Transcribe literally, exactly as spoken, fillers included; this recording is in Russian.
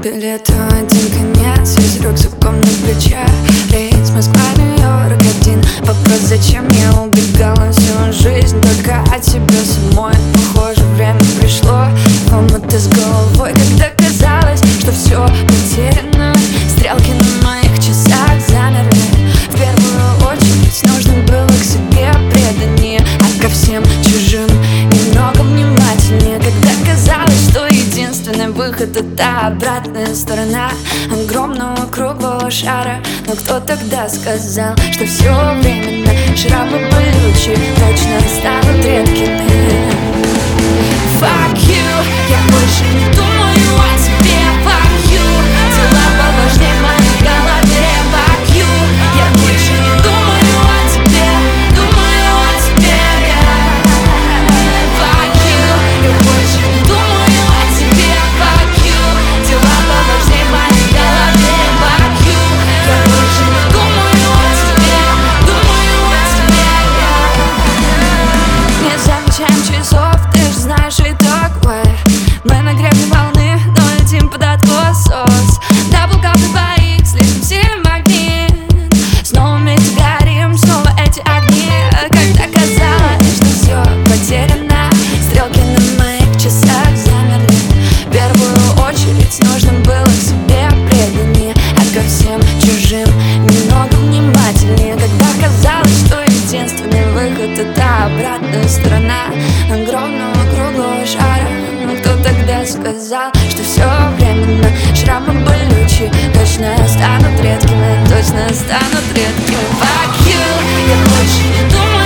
Билет в один конец, весь рюкзаком на плече. Рейс Москва, Нью-Йорк один. Вопрос, зачем я убегала всю жизнь только от тебя самой. Похоже, время пришло в омуты с головой, когда казалось, что все потеряно. Стрелки на моих часах замерли. В первую очередь нужно было к себе преданнее, а ко всем чужим немного внимательнее. Когда казалось, что единственный выход — это обратная сторона огромного круглого шара. Но кто тогда сказал, что все временно? Шрамы болючие точно станут редкими. Fuck you, я больше не думаю о тебе. Fuck you, дела поважнее в моей голове. Fuck you, я больше не думаю о тебе. Думаю о тебе, yeah. Fuck you, я больше не думаю о тебе. Fuck you, дела поважнее в моей голове. Fuck you, я больше не думаю о тебе. Думаю о тебе, yeah. Не замечаем часов, ты ж знаешь итог, way. Мы на гребне волны, но летим под откос. Даблкап двоих, слишком сильный магнит. Снова вместе горим, снова эти огни. Когда казалось, что все потеряно, стрелки на моих часах замерли. В первую очередь нужно было к себе преданнее, а ко всем чужим немного внимательнее. Когда казалось, что единственный выход — это обратная сторона огромного круглого шара. Но кто тогда сказал, что все временно? Шрамы болючие точно станут редкими, точно станут редкими. Fuck you, я больше не думаю